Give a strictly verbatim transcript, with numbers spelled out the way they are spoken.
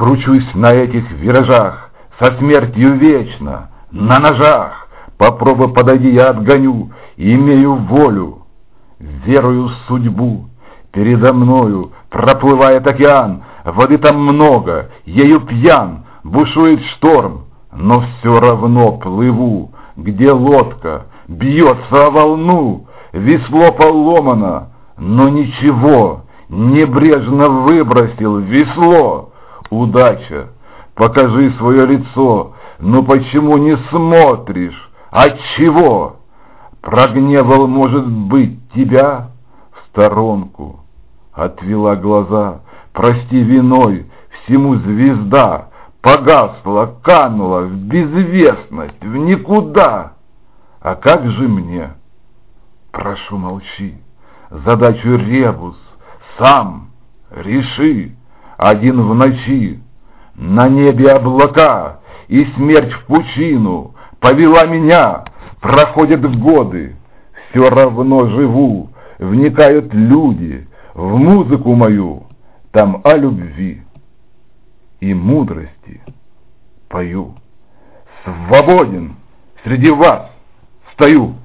Кручусь на этих виражах, со смертью вечно, на ножах. Попробуй подойди, я отгоню, имею волю, верую в судьбу. Передо мною проплывает океан, воды там много, ею пьян, бушует шторм, но все равно плыву. Где лодка бьется о волну, весло поломано, но ничего, небрежно выбросил весло. Удача, покажи свое лицо, но почему не смотришь? Отчего? Прогневал, может быть, тебя? В сторонку отвела глаза. Прости, виной всему звезда погасла, канула в безвестность, в никуда. А как же мне? Прошу, молчи. Задачу ребус сам реши. Один в ночи, на небе облака, и смерть в пучину повела меня. Проходят годы, все равно живу, вникают люди в музыку мою, там о любви и мудрости пою. Свободен среди вас стою.